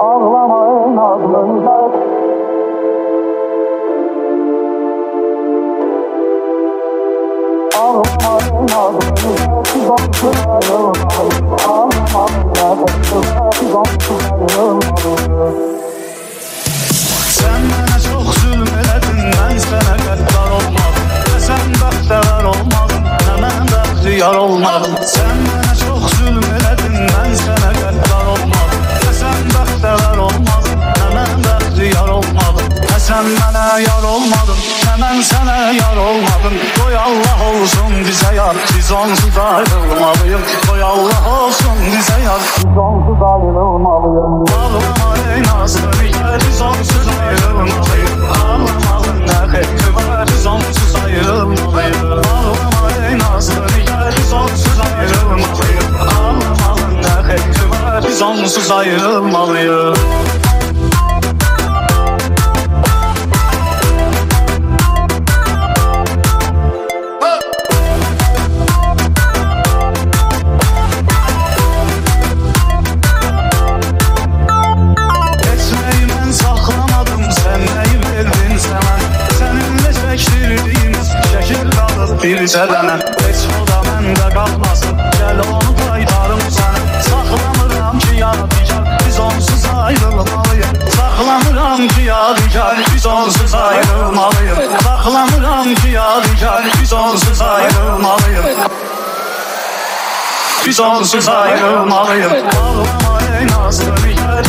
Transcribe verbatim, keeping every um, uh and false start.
Ağlama ey nazlı nigar. Ağlama ey nazlı nigar. Biz onsuz ayrılmalıyız. Ağlama ey nazlı nigar. Biz onsuz ayrılmalıyız. Sen bana çok zulmedin, ben sana gaddar olmadım. Ne sen bahtiyar olmadın, ne ben bahtiyar olmadım. Sen bana çok zulmedin, ben sana gaddar olmadım. Ne sen bahtiyar olmadın, ne ben bahtiyar olmadım. Ne sen bana yar olmadın, ne ben sana yar olmadım. Koy Allah olsun bize yar, biz onsuz ayrılmalıyız. Koy Allah olsun bize yar, Biz onsuz ayrılmalıyız. ağlama ey nazlı nigar, biz onsuz ayrılmalıyız. Ağlamanın ne hekmi var, biz onsuz ayrılmalıyız. Ağlama ey nazlı nigar, biz onsuz ayrılmalıyız. Ağlamanın ne hekmi var, biz onsuz ayrılmalıyız. Bir çələmən, heç o da məndə qalmasın. Gəl onu qaytarım sənə. Saxlamıram ki yadigar, biz onsuz ayrılmalıyıq. Saxlamıram ki yadigar, biz onsuz ayrılmalıyıq. Saxlamıram ki yadigar, biz onsuz ayrılmalıyıq. Biz onsuz ayrılmalıyıq. Ağlama ey nazlı nigar,